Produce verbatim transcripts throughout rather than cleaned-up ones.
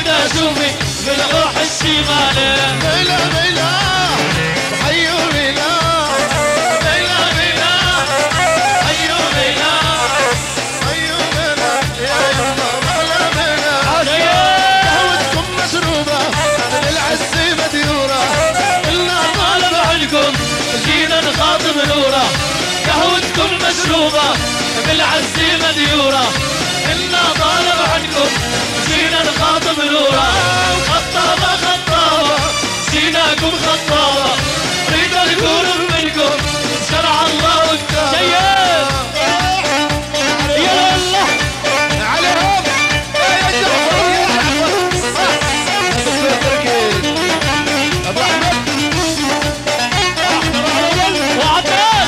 اريد اشوفي بالروح الشمالي. بلا بلا حيو بلا بلا بلا حيو بلا حيو بلا يا يما بلا بلا. قهوتكم مشروبة من العز مديورة، إلا طالب عنكم جينا نخاطب نورة. قهوتكم مشروبة بالعز مديورة، إلا طالب عنكم جينا نخاطب نورة. خطابة خطابة جيناكم خطابة، ريد القلوب منكم شرع الله وكتابه. شياب يا الله عليهم يا جعفر يا جعفر. دكتور تركي ابو احمد وعباد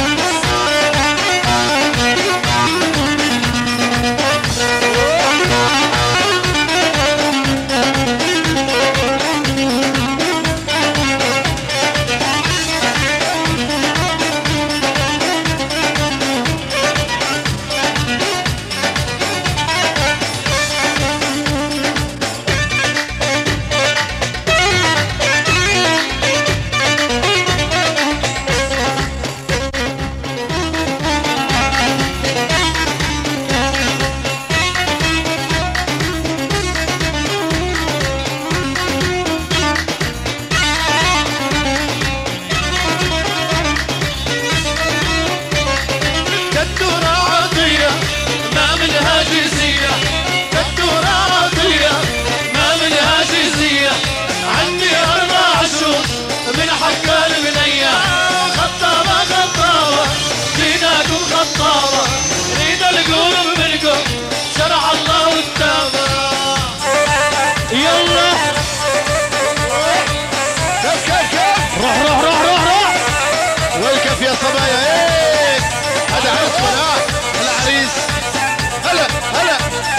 صبايا. ايه هذا عرس ولا العريس؟ هلا هلا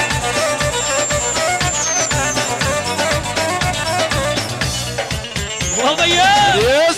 وضيان يس.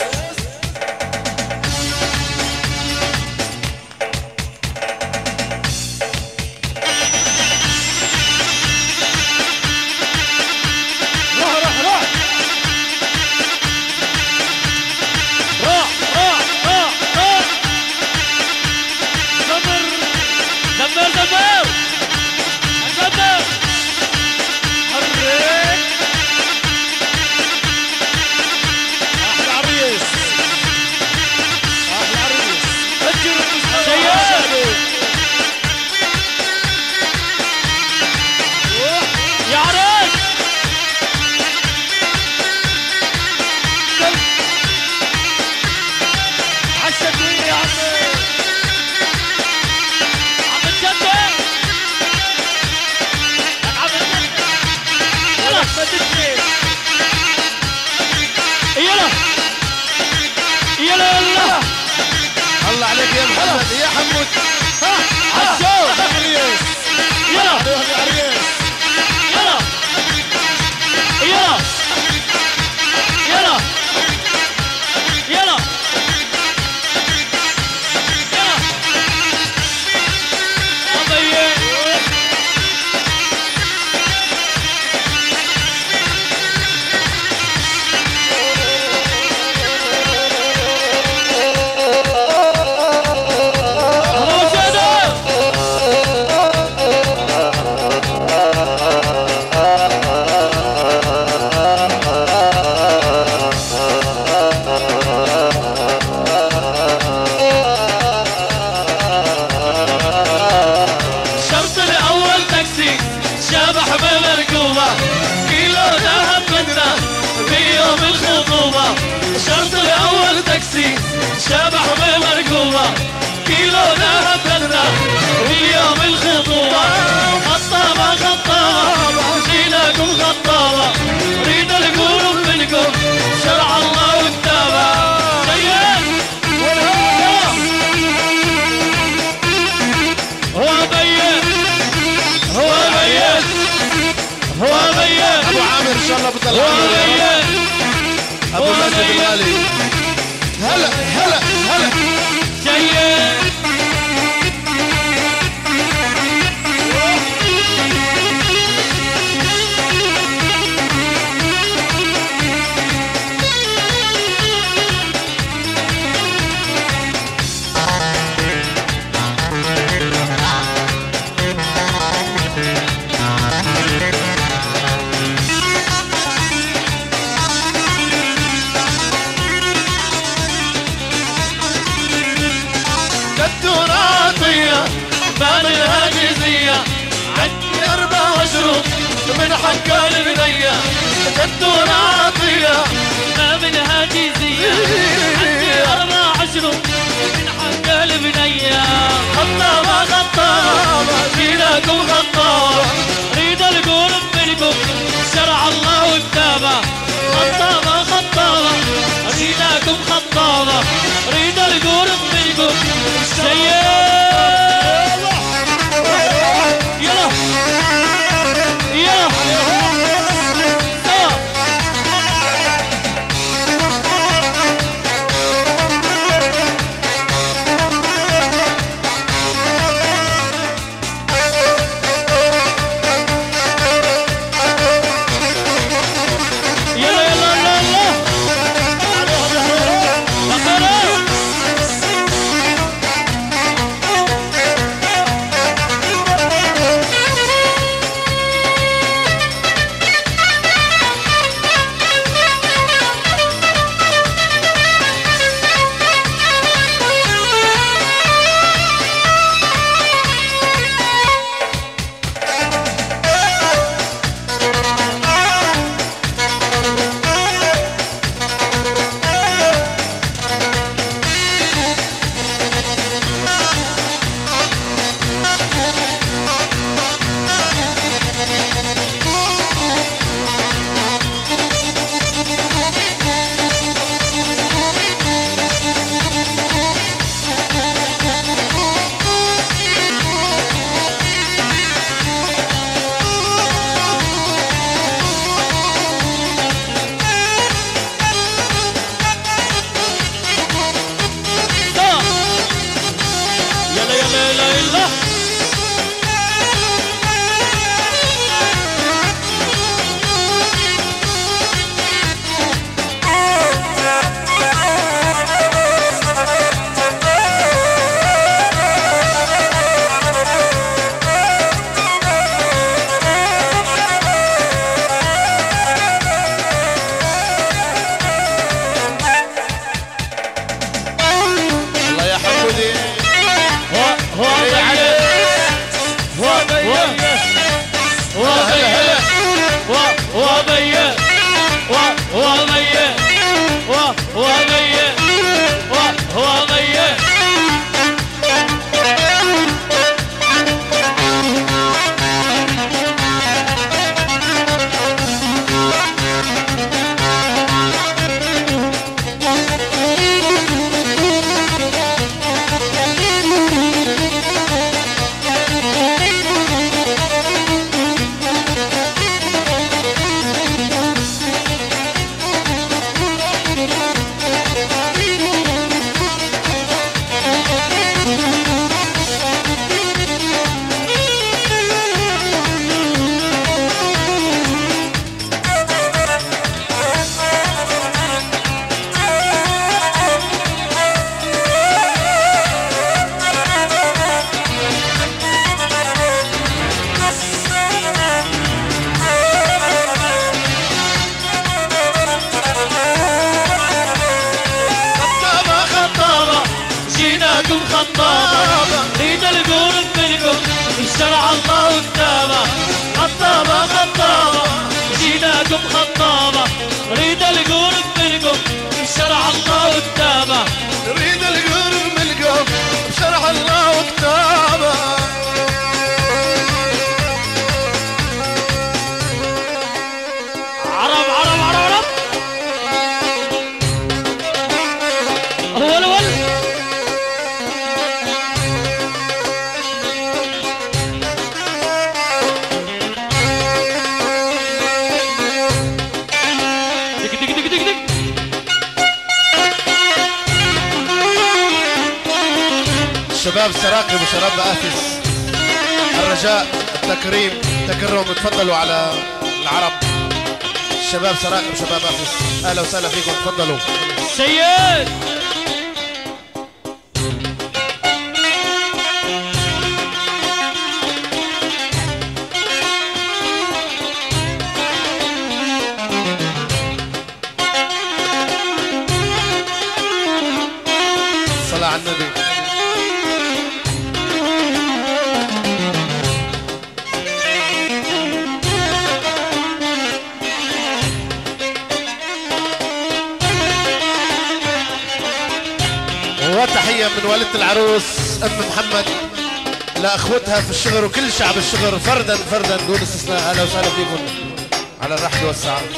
الله عليك يا محمد يا حمود. ها عالشوق عريس. يلا يا عريس يلا يلا يلا يلا يلا وضيان شبح بمركوبة كيلو ذهب بدنا اليوم الخطوبة. خطابة خطابة جيناكم خطابة، ريد القلوب منكم شرع الله وكتابه. شياب هو بيان هو بيان هو بيان ابو عامر ان شاء الله بطلع هو بيان ابو ماجد الغالي. هلا هلا هلا شياب ما منها جزية عندي أربع وعشرون من حق البنية جدون عطية ما منها جزية عندي أربع وعشرون من حق البنية خطابة خطابة جيناكم خطابة ريد القلوب منكم شرع الله وكتابه خطابة خطابة جيناكم خطابة ريد القلوب منكم سيد يلا يلا ريد القلوب منكم شرع الله وكتابه خطابة خطابة جيناكم خطابة ريد القلوب منكم شرع الله وكتابه ريد القلوب منكم شرع الله وكتابه عرب عرب عرب عرب أول أول شباب سراقب وشباب آفس الرجاء التكريم تكرم تفضلوا على العرب. شباب سراقب وشباب آفس اهلا وسهلا فيكم تفضلوا. سيد صلاة على النبي. تحية من والدة العروس أم محمد لأخوتها في الشغر وكل شعب الشغر فردا فردا دون استثناء. أهلا وسهلا فيكم على الرحب والسعادة.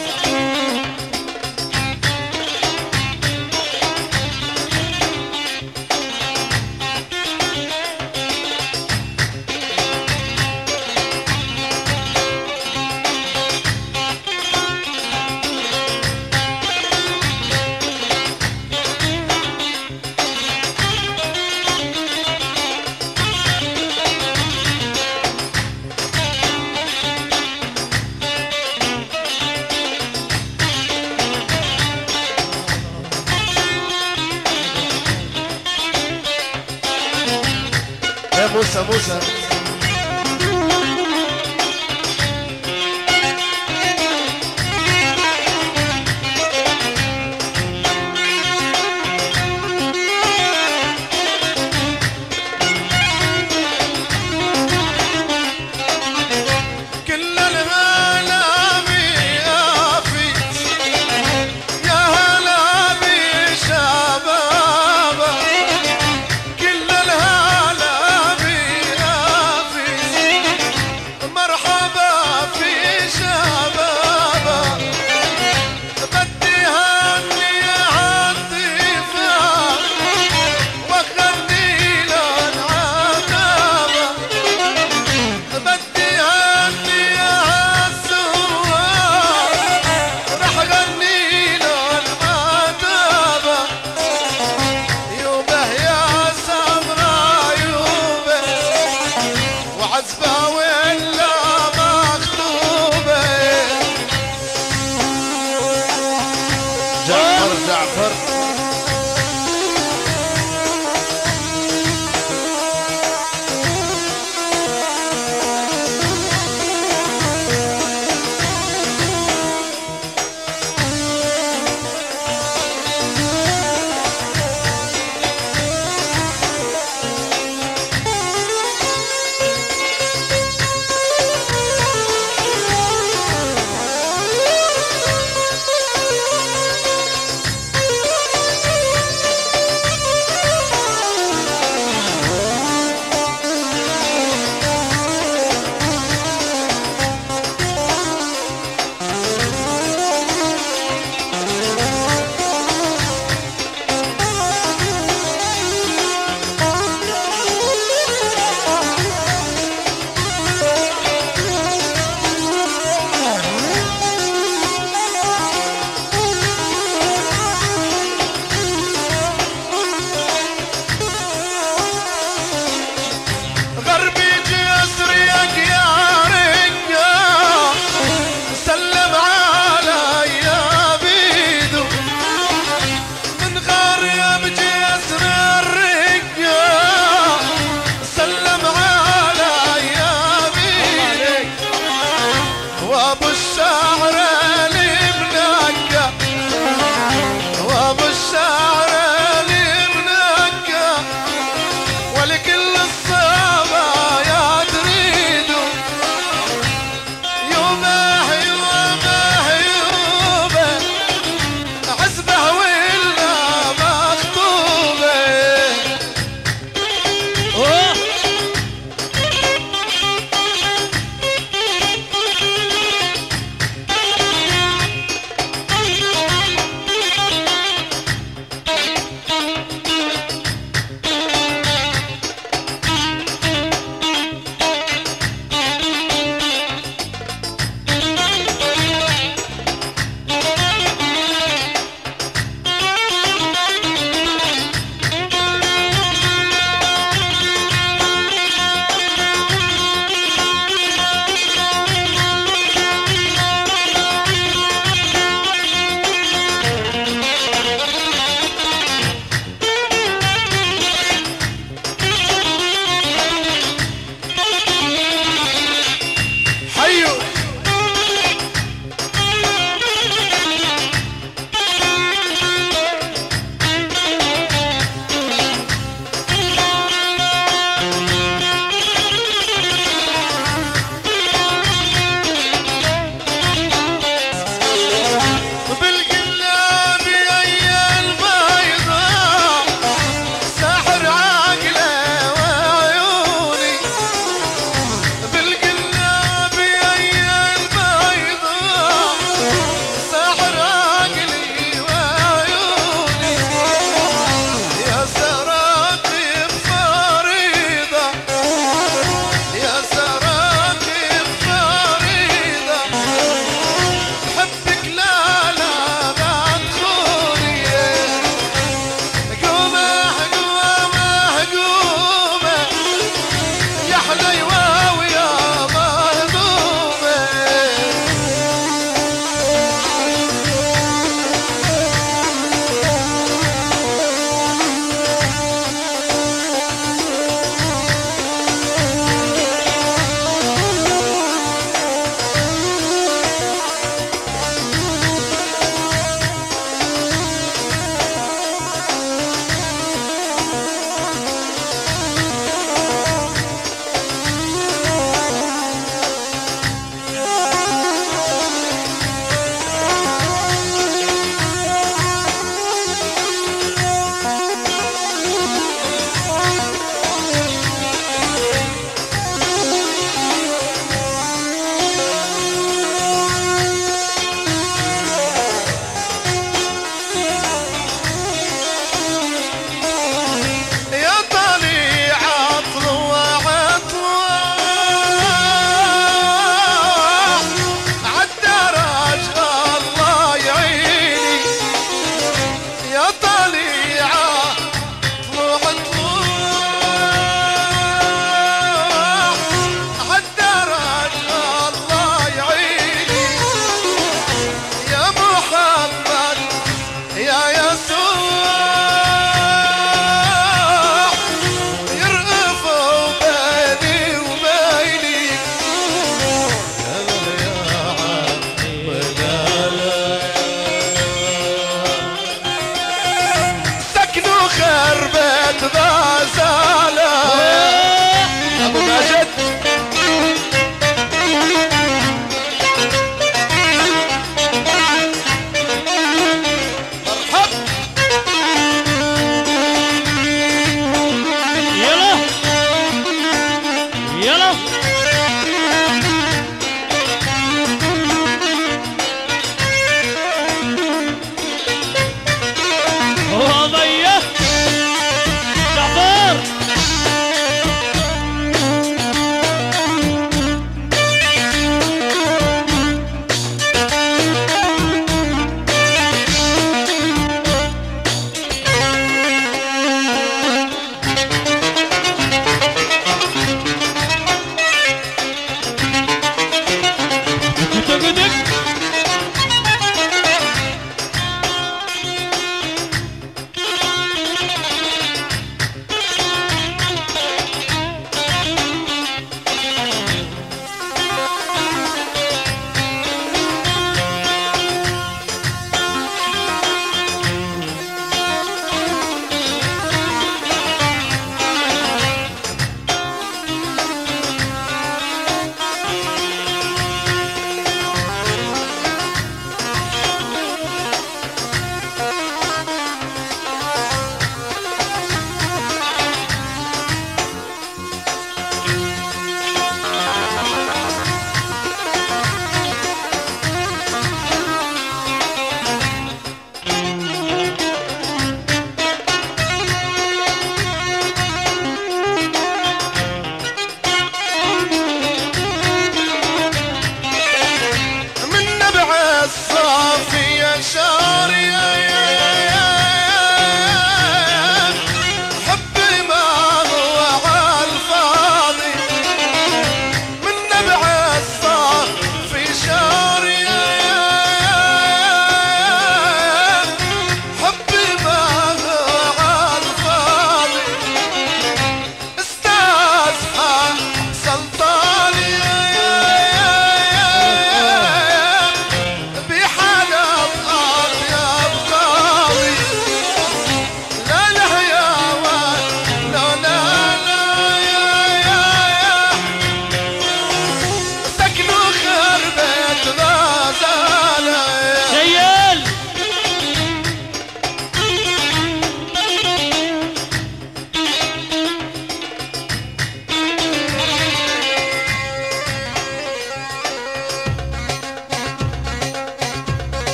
موسى موسى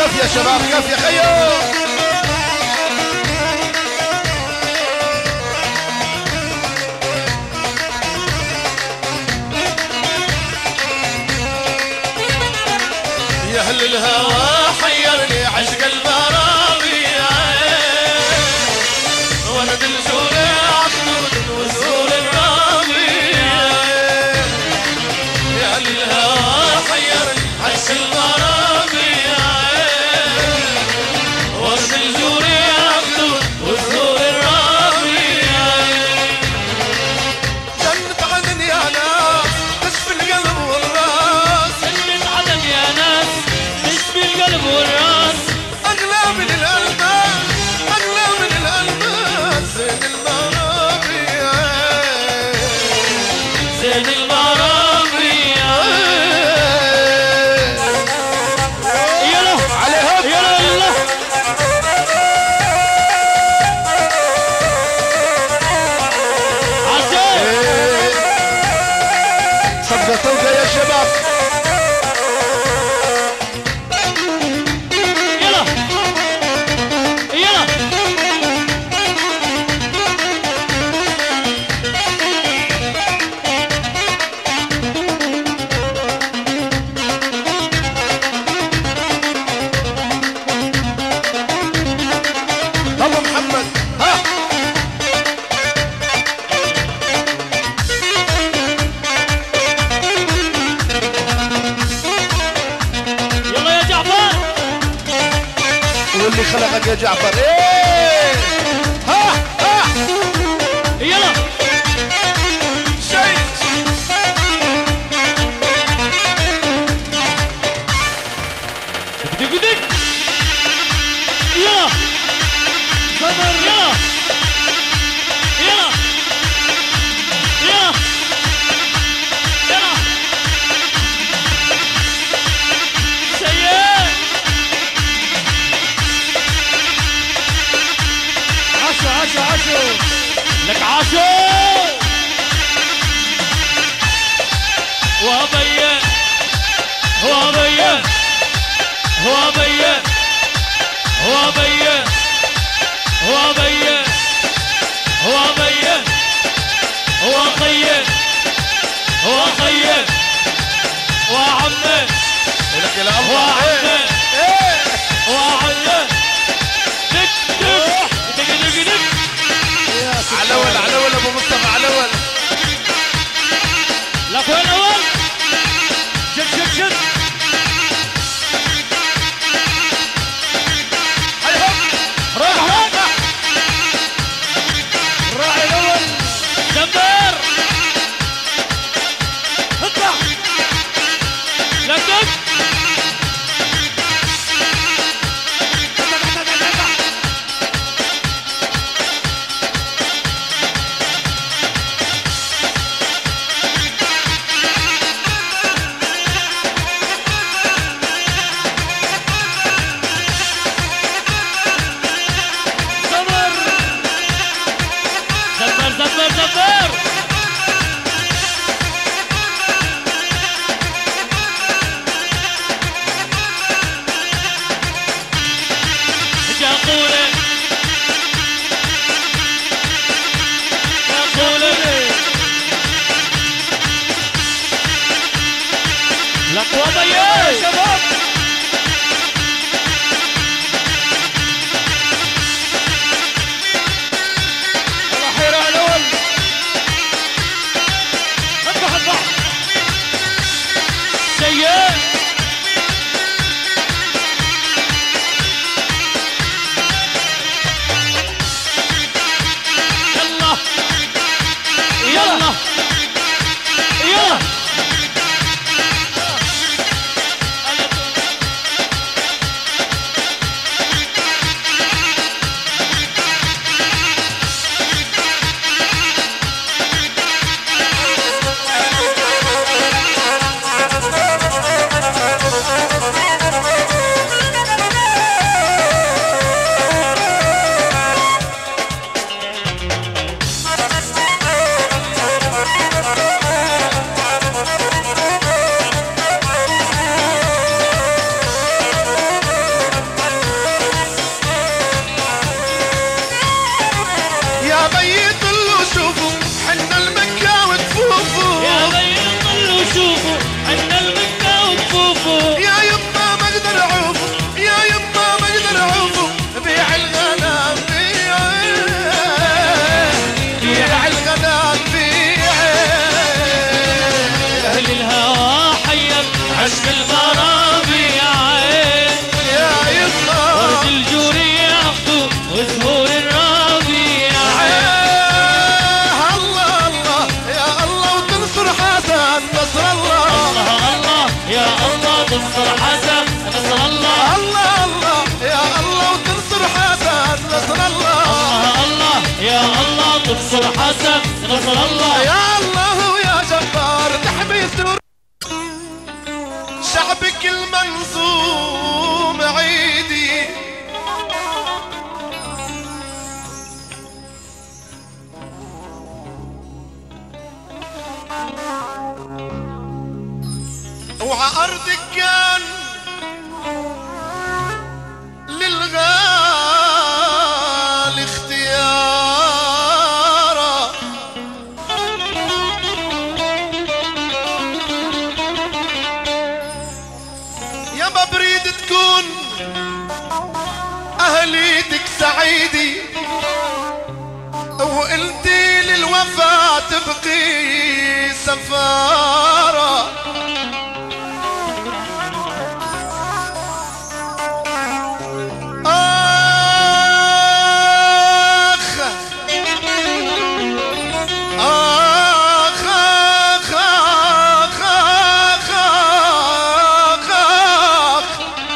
كف يا شباب كف يا خيو. يا هل الهوى حيرني عشق البرامي ولد الجور عطود وزور الرامي. يا هل الهوى حيرني عشق البرامي ولد الجور عطود وزور الرامي. جنة عدن يا ناس تشفي القلب والراس. جنة عدن يا ناس تشفي القلب والراس. أغلى من الألماس أغلى من الألماس زين المرامي زين المرامي. يلا عليهم يلا يلا عسل. صفقة طلقة يا شباب. يلا يلا أبو محمد ها. يلا يا جعفر. واللي خلقك يا جعفر ايه. ها ها يلا شيء. دق دق. يلا صبر. يلا يلا يلا يلا سيد. عشو عشو عشو. لك عاشو وابيه وابيه وابيه وابيه وابيه وابيه وخيه وخيه وعمه لك يا الله وعمه ايه. وعمه. دق دق دق دق دق. علول علول ابو مصطفى علول. لك وين اول. شد شد شد. هيهم روح روح. راعي الاول. دبر. اطلع. لا دق. كان للغالي اختياره يابا بريد تكون اهليتك سعيدي وانتي للوفاة تبقي سفارة آخ آخ آخ آخ آخ آخ آخ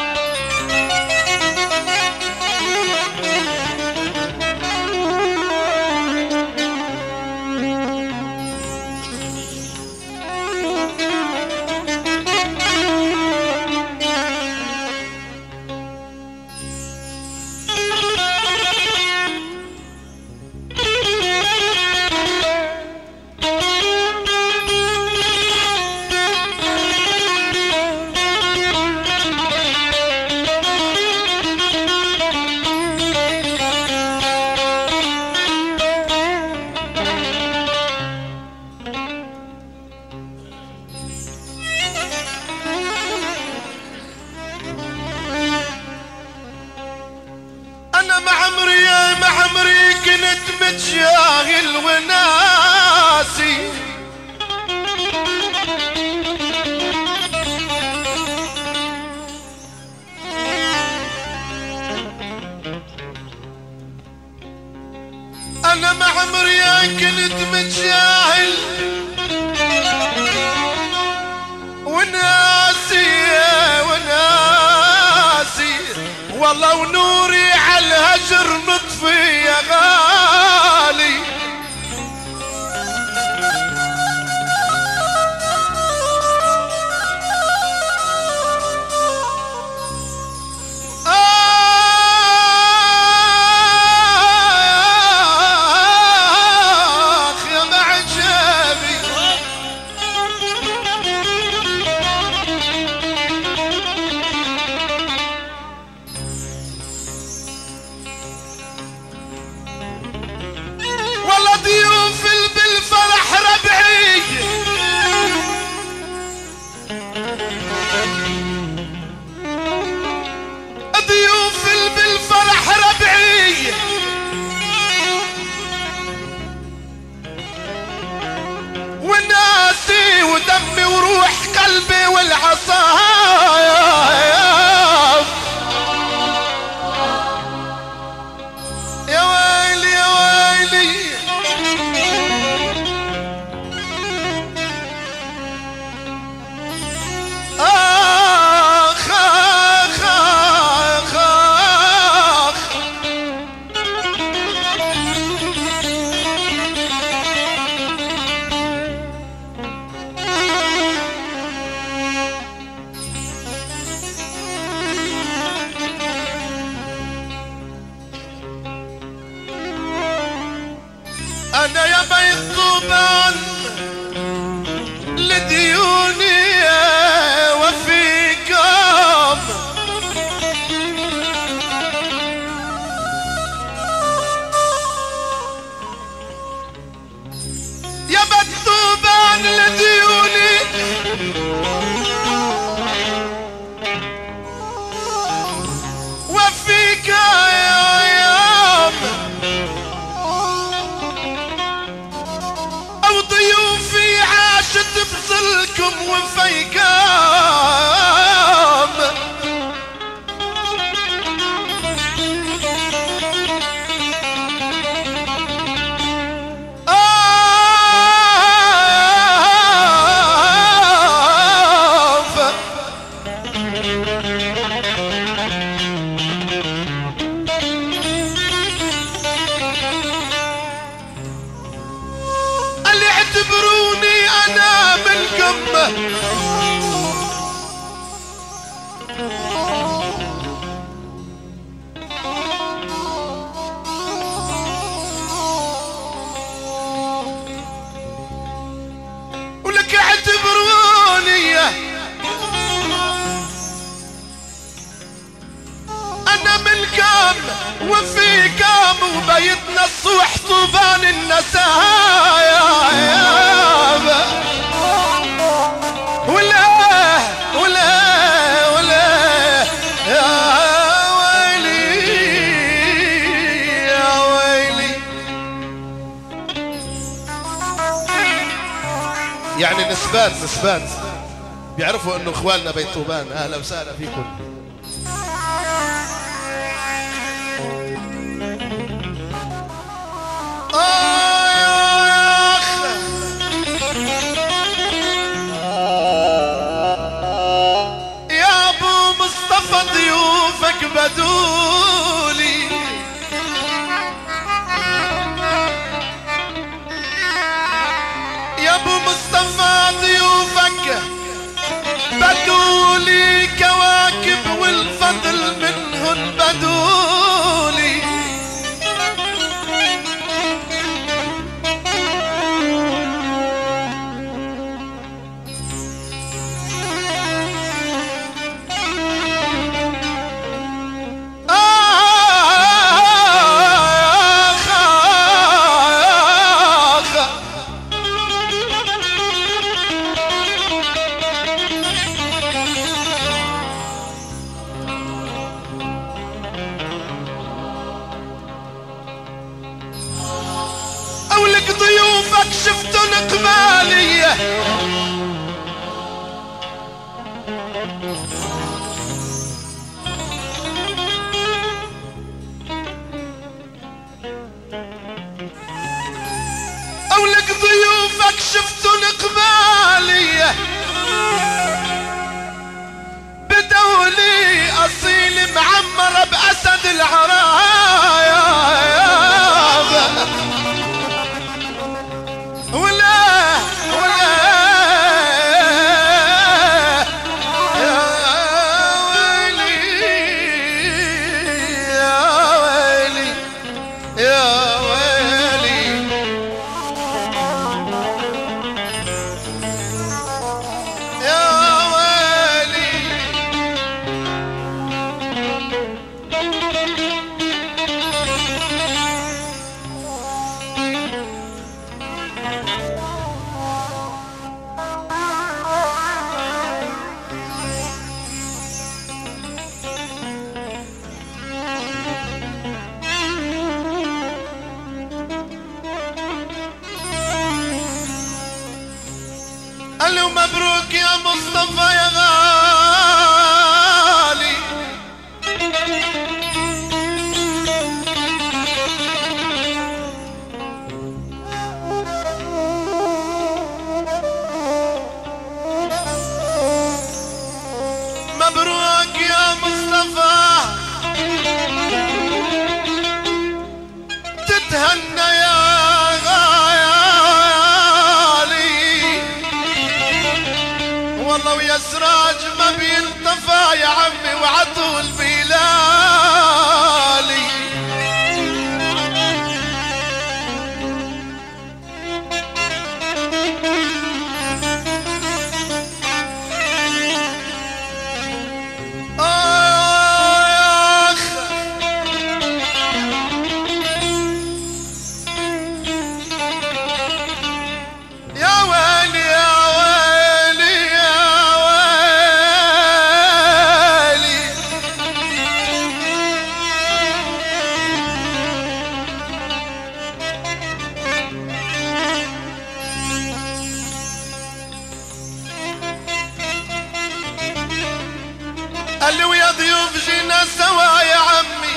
أنا مع عمري مع عمري كنت متشاغل وناسي أنا مع عمري كنت متشاغل وناسي وناسي والله ونوري على الهجر مطفي يا غالي آخ يا معجبي والله ضيوف بالفرح ربعي ضيوف بالفرح ربعي وناسي ودمي وروح قلبي والعصايب يا ويلي يا ويلي آخ آخ آخ آخ أنا يا بيت طوبان لديوني وفيكم يا بيت طوبان لديوني وفيك يا يوم أو ضيوفي عاشت بظلكم وفيكم آف اللي اعتبروني أنا منكم ولك اعتبروني يوم وفي كام وبيتنا الصوح طوبان النسايا ولا ولا ولا يا ويلي يا ويلي. يعني نسبات نسبات بيعرفوا انه اخواننا بيت طوبان. اهلا وسهلا فيكم. يا ابو مصطفى ضيوفك بدولي يا ابو مصطفى ضيوفك بدولي كواكب والفضل منهن بدولي. أولك ضيوفك شفتن قبالية أولك ضيوفك شفتن قبالية بدولي أصيل معمر بأسد العرايا ولا ولا يا ويلي يا ويلي يا ويلي. يا ويلي قالوا مبروك يا مصطفى يا غالي مبروك يا مصطفى تتهنى يا والله ويا سراج ما بينطفى يا عمي وعطول بلالي. آخ يا ويلي يا قال ويا ضيوف جينا سوا يا عمي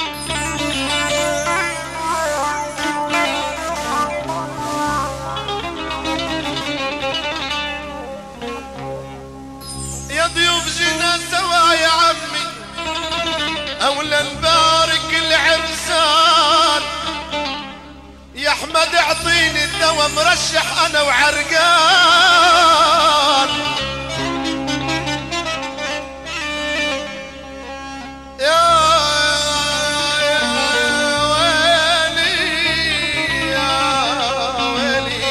يا ضيوف جينا سوا يا عمي أولا نبارك العرسان يا احمد اعطيني الدوا مرشح انا وعرقان. يا ويلي يا ويلي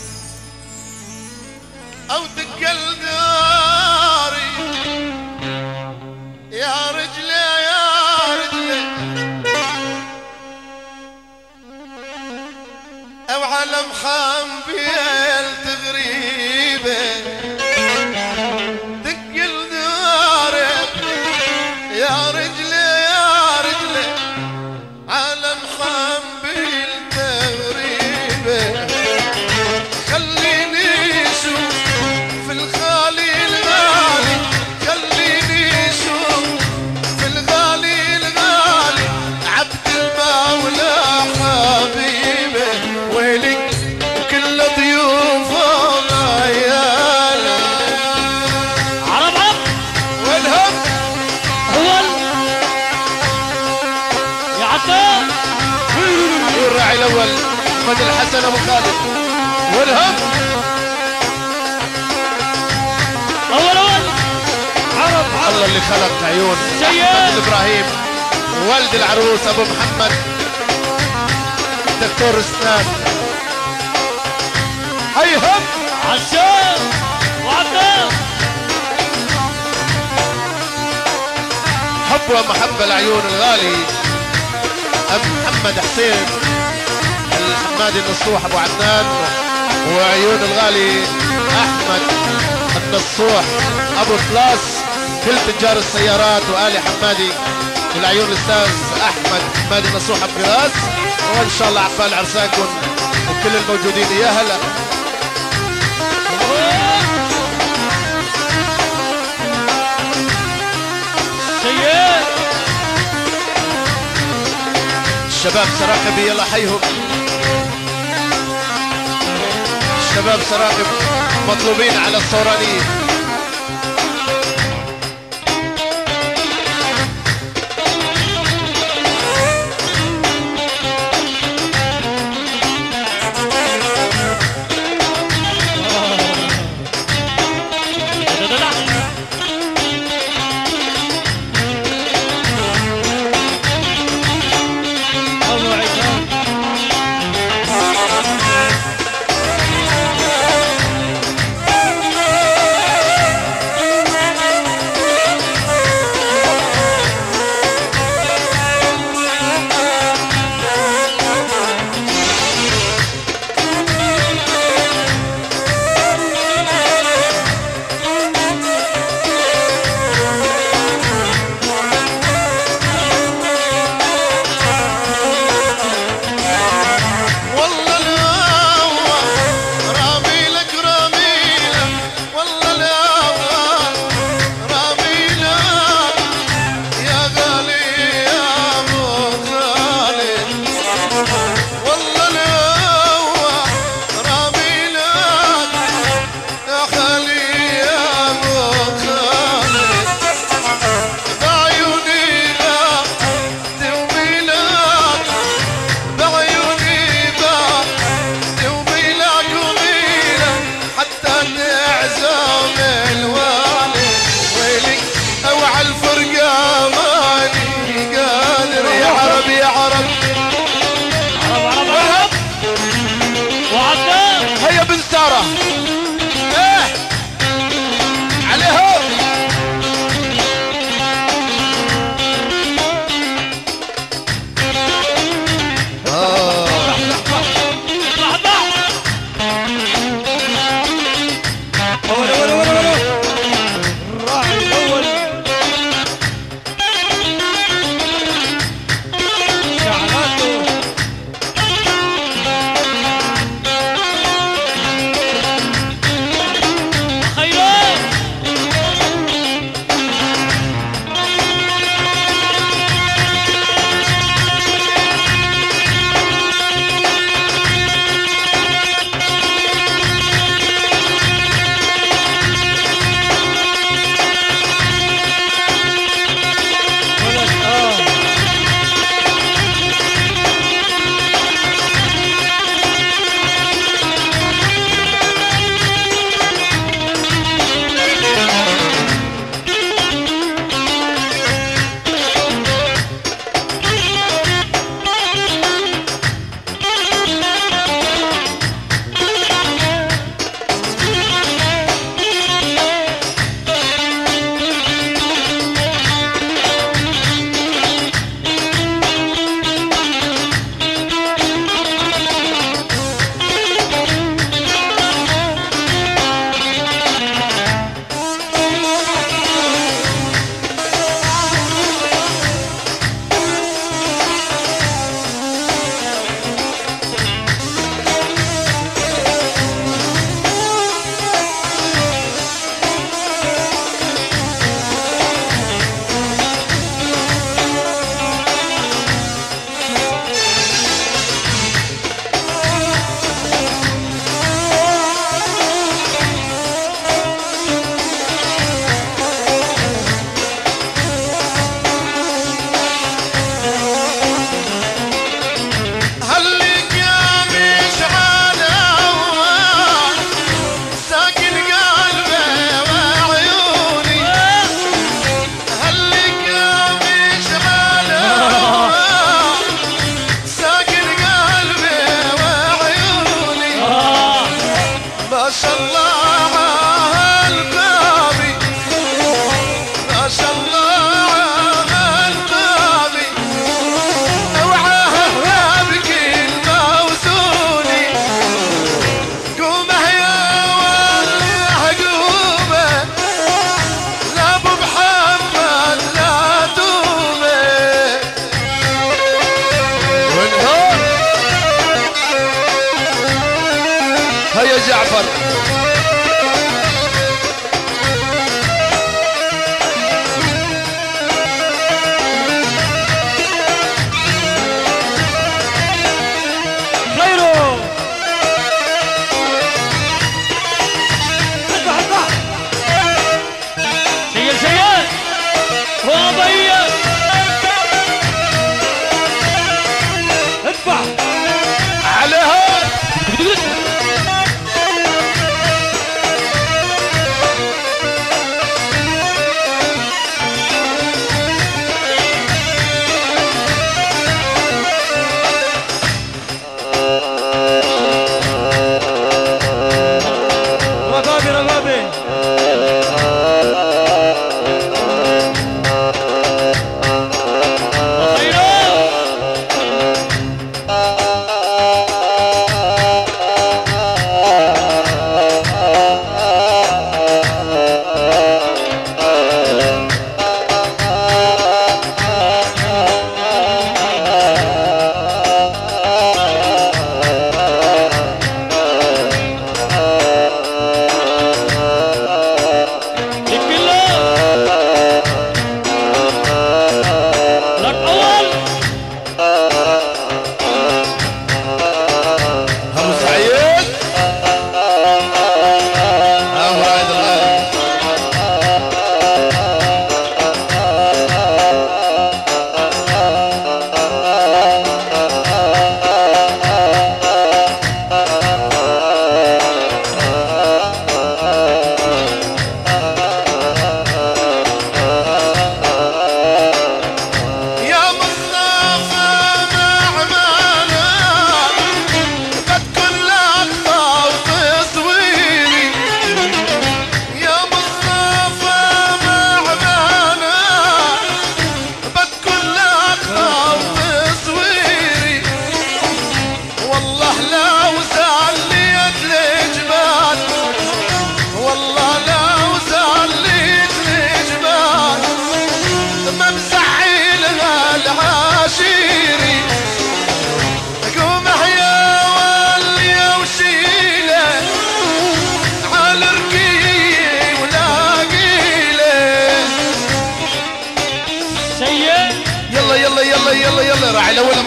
او دق الداري محمد الحسن ابو خالد والهم اول اول عرب عرب الله اللي خلق عيون سيد احمد ابراهيم والد العروس ابو محمد دكتور اسنان هيهم عشان وعدام حب ومحبة العيون الغالي ام محمد حسين الحمادي النصوح ابو عدنان وعيون الغالي احمد النصوح ابو طلاس كل تجار السيارات والي حمادي والعيون الاستاذ احمد حمادي النصوح ابو فراس وان شاء الله عقبال عرسانكم وكل الموجودين يا هلا سيد الشباب سراقب يلا حيهم الشباب سراقب مطلوبين على الصورانية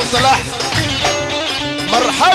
صلاح مرحب.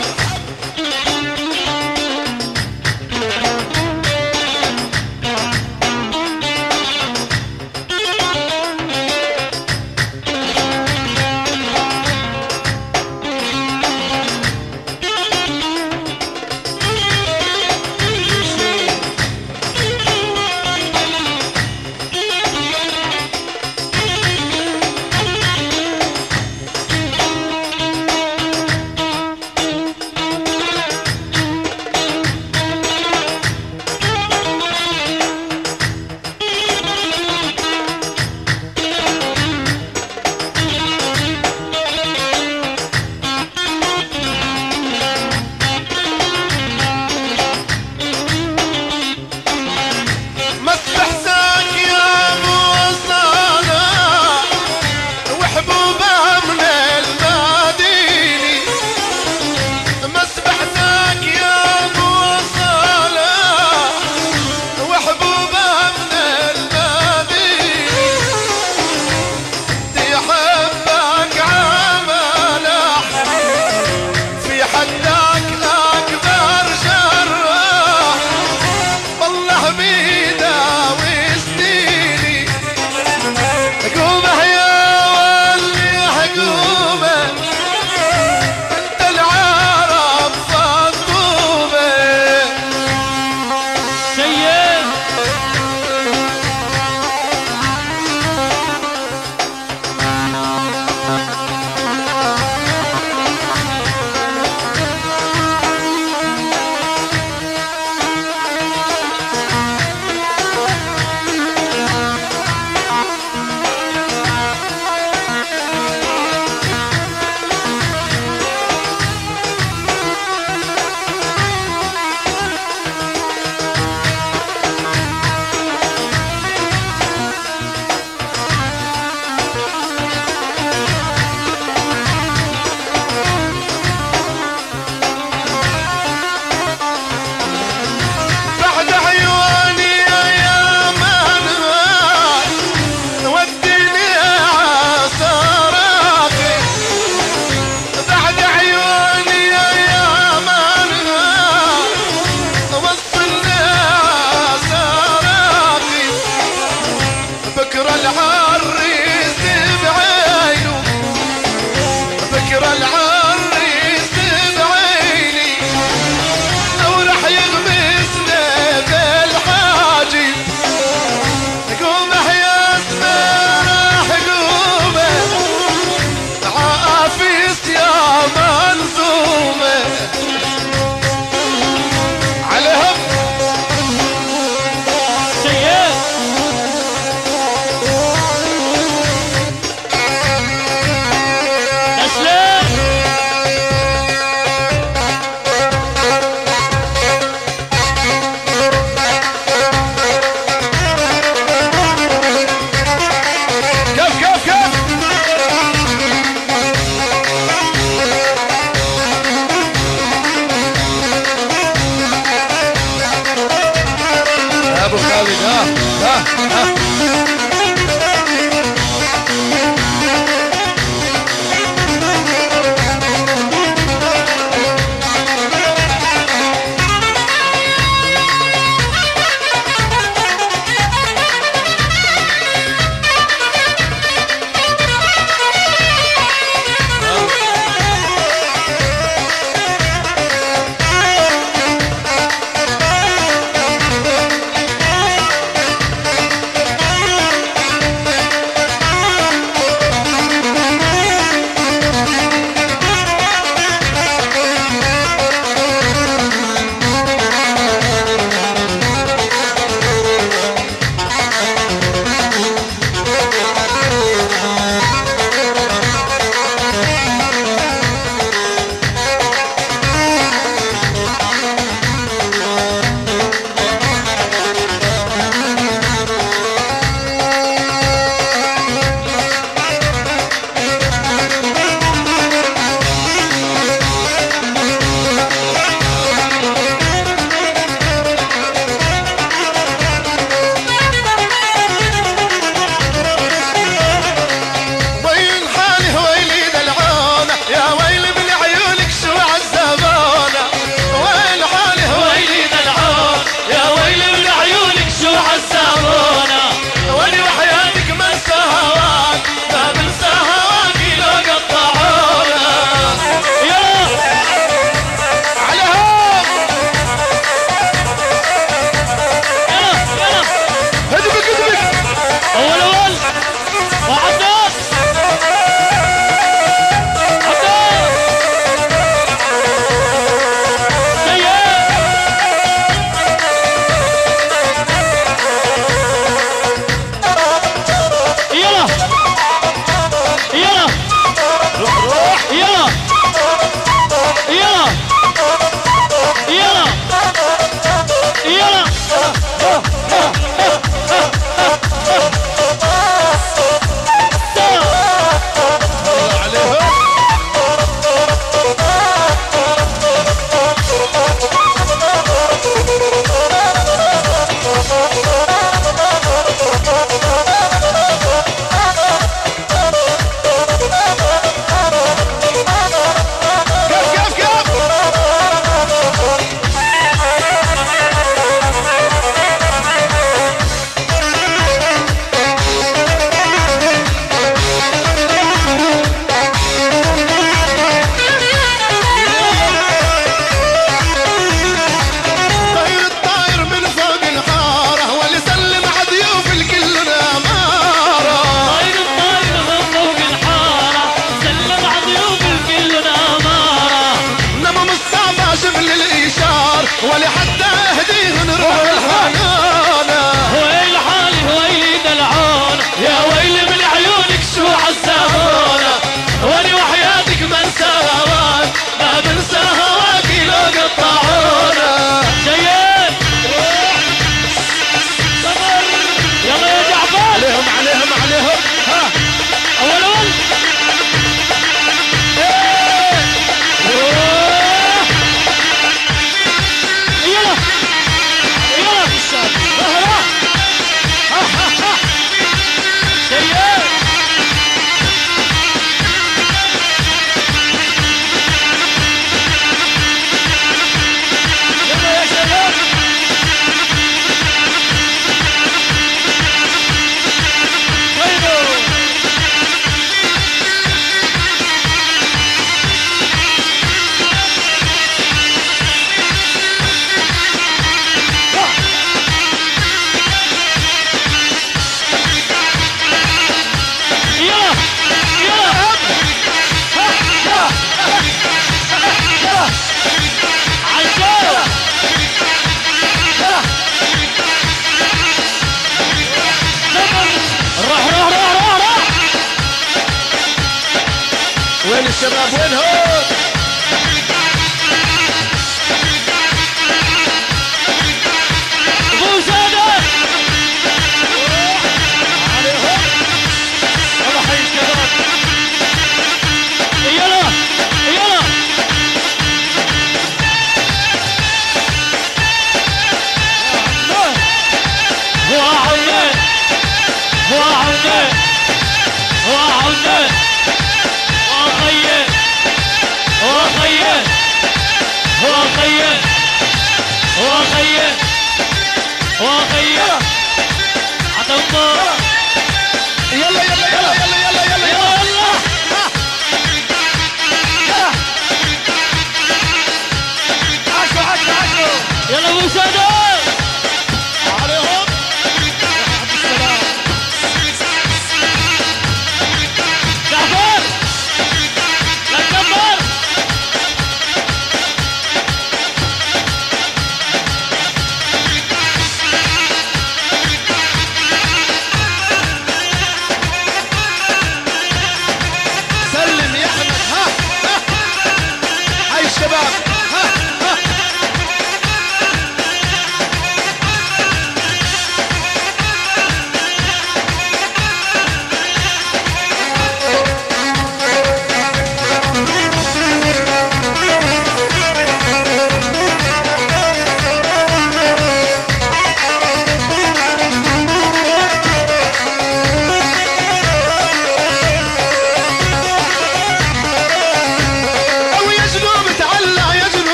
الشباب وينهم؟ ابو سادة عليهم الله حي الشباب يلا يلا هو عودة هو عودة هو عودة هو خيه هو خيه هو خيه هو خيه هو خيه عطا الله يلا يلا يلا